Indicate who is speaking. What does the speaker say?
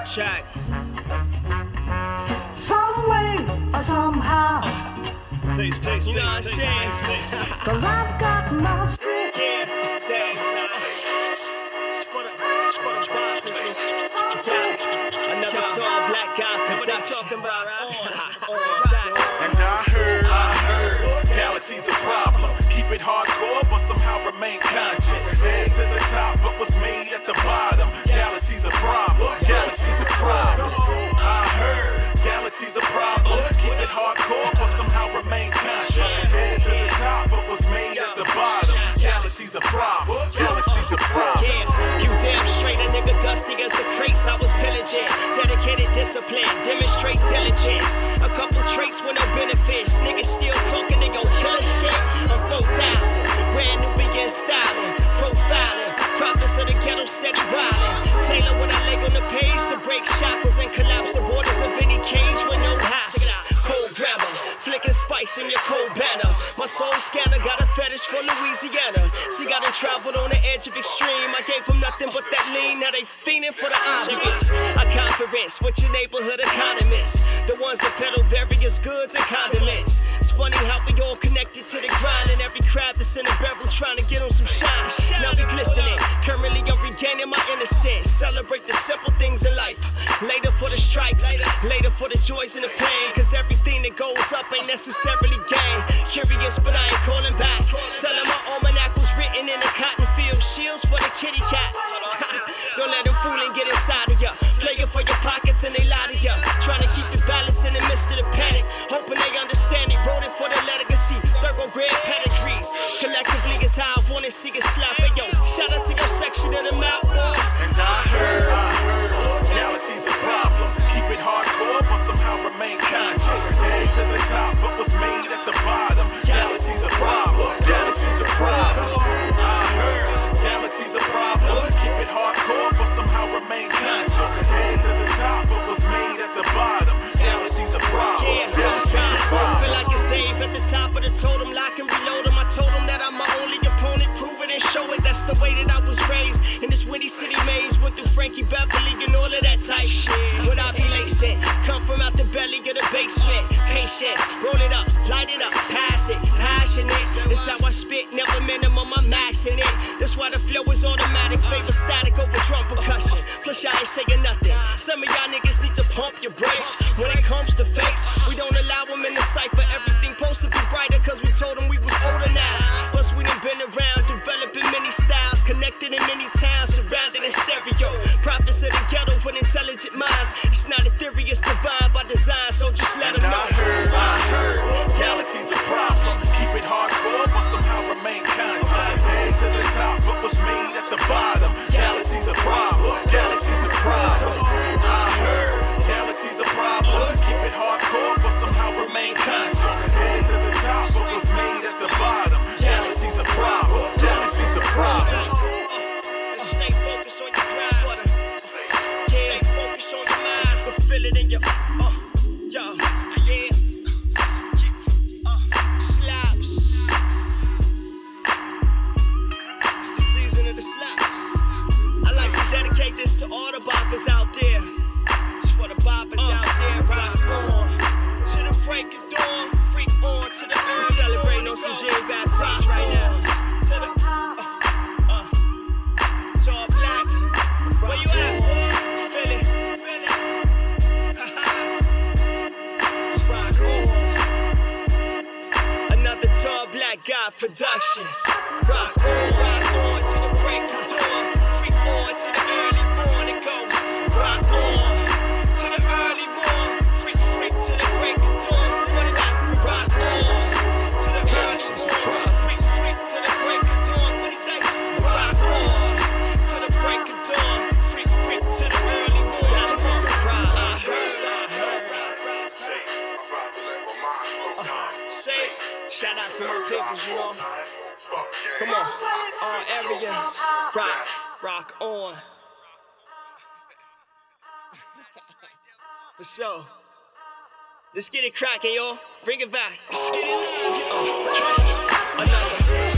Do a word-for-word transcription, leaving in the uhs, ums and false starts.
Speaker 1: Check.
Speaker 2: Some way or somehow.
Speaker 1: Peace, peace,
Speaker 3: You know what I'm
Speaker 1: peace,
Speaker 3: saying?
Speaker 1: peace, peace, peace.
Speaker 2: Cause I've got my strength.
Speaker 3: Yeah, damn. It's for the, it's for the boppers. Galaxy. Another tall black guy. What they talking about, right?
Speaker 4: And I heard, I heard, Galaxy's a problem. Keep it hardcore, but somehow remain conscious. Headed to the top, but was made at the bottom. Galaxy's a problem. Galaxy's a problem. I heard, Galaxy's a problem. Keep it hardcore, but somehow remain conscious. Headed to the top, but was made at the bottom. Galaxy's a problem. Galaxy's a problem.
Speaker 3: Yeah, you damn straight, a nigga dusty as the crates I was pillaging. Dedicated discipline, demonstrate diligence. A couple traits with no benefits. Niggas still talking, they gon' kill a shit. I'm four thousand, brand new begin styling, profiling. Prophets of the ghetto steady wildin'. Tailor what I leg on the page to break shackles and collapse the borders of any cage with no hassle. Cold grammar, flicking spice in your cold banner. My soul scanner got a fetish for Louisiana. See, got him traveled on the edge of extreme. I gave him nothing but that lean. Now they fiending for the obvious. A conference with your neighborhood economists, the ones that peddle various goods and condiments. It's funny how we all connected to the grind, and every crab that's in a barrel trying to get on some shine. Now we glistening. Currently I'm regaining my innocence. Celebrate the simple things in life. Later for the strikes, later for the joys and the pain. Cause everything that goes up ain't necessarily gain. Curious, but I ain't calling back. Tell them my almanac was written in a cotton field. Shields for the kitty cats. Don't let them fool and get inside of ya. Playing for your pockets and they lie to ya. Trying to keep it balanced in the midst of the panic. Hoping they understand it. Wrote it for the legacy. Thoroughbred pedigrees. Collectively is how I wanna see it slap. Hey yo, shout out to your section of the map, boy.
Speaker 4: And I heard, I heard, Galaxy's a problem. Keep it hardcore, but somehow remain conscious. Headed to the top, but was made at the bottom. Galaxy's a problem. Galaxy's a problem. I heard, Galaxy's a problem. Keep it hardcore, but somehow remain conscious. Headed to the top, but was made at the bottom. Galaxy's a problem. Galaxy's a problem.
Speaker 3: Feel like it's Dave at the top of the totem. Lock and reload him. I told him that I'm my only opponent. Prove it and show it. That's the way that I was raised. In this windy city maze. Went through Frankie Beverly and all of that type shit. When I be lacing, come from out the belly of the basement. Patience, roll it up, light it up, pass it, passionate. This how I spit, never minimum, I'm maxing it. That's why the flow is automatic. Favor static over drum percussion. Plus I ain't saying nothing. Some of y'all niggas need to pump your brakes. When it comes to fakes, we don't allow them in the cipher. Everything supposed to be brighter cause we told them we was older now. Plus we done been around, developing many styles. Connected in many towns, surrounded in stereo. Prophets of the ghetto with intelligent minds. It's not a theory, it's divine by design. So just let them
Speaker 4: And
Speaker 3: know.
Speaker 4: I heard, I heard, Galaxy's a problem. Keep it hardcore, but somehow remain conscious. Headed to the top, but was made at the bottom. Galaxy's a problem. Galaxy's a problem. I heard, Galaxy's a problem. Keep it hardcore, but somehow remain conscious. Headed to the top, but was made at the bottom. Galaxy's a problem. Galaxy's a problem.
Speaker 3: Stay focused on your grind. Yeah, stay focused on your mind. But feel it in your, uh, yo, yeah. Uh, slaps. It's the season of the slaps. I like to dedicate this to all the boppers out there. It's for the boppers uh, out there. Rock on to the break of dawn. Freak on to the early. We're celebrating on some Jane Baptiste right now. To the uh, uh, tall black. Where you at? Feel it. Feel it. Just rock on. Another tall black guy productions. Rock on, rock on to the break of dawn. Freak on to the early morn. It goes. Rock on to the early morn. Freak, freak to the break of dawn. What about? Rock on to the early morn. Freak, freak to the break of dawn. What he say? Rock on to the break of dawn. Freak, freak to the early morn. Galaxy's a problem. I heard, I heard. Uh, say, shout out to my peoples, you know. Come on, all areas. Rock, rock on. For sure. Let's get it cracking, y'all. Bring it back. Uh, another.